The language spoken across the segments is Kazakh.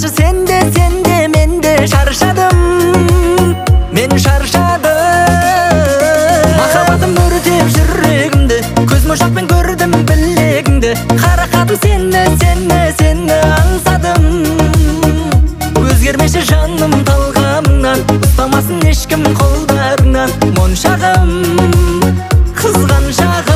болмашы сенде менде шаршадым, мен шаршадым. Махаббатым өртеп жүрегімді, көзмошақпен көрдім білегіңді. Қарақатым сені аңсадым. Өзгермеші жаным талғамыңнан, ұстамасын ешкім қолдарыңнан. Моншағым, қызған шағым.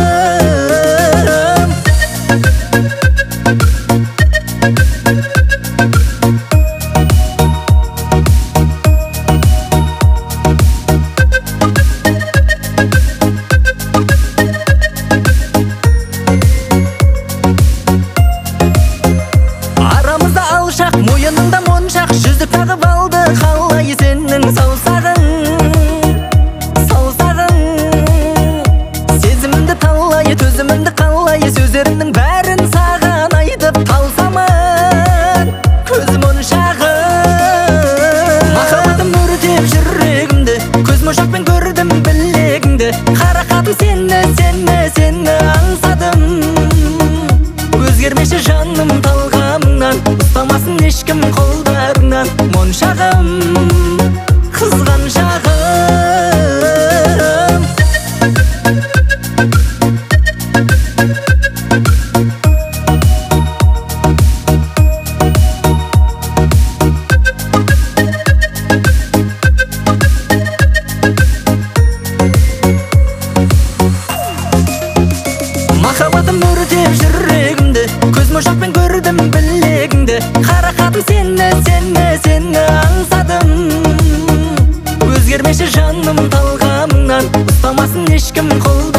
Арамызда алшақ, мойыныңда моншақ, жүзік тағып алды қалай сенің саусағың. Сезімімді талай, төзімімді қалай, сөздерімнің бәрін саған айтып талсамын, көз моншағым. Махаббатым өртеп жүрегімді, көзмошақпен көрдім білегіңді. Қарақатым сені аңсадым. Өзгермеші жаным талғамыңнан, ұстамасын ешкім қолдарыңнан. Моншағым, қызған шағым. Махаббатым өртеп жүрегімді, көзмошақпен көрдім білегіңді. Қарақатым сені аңсадым. Өзгермеші жаным талғамыңнан, ұстамасын ешкім қолдарыңнан.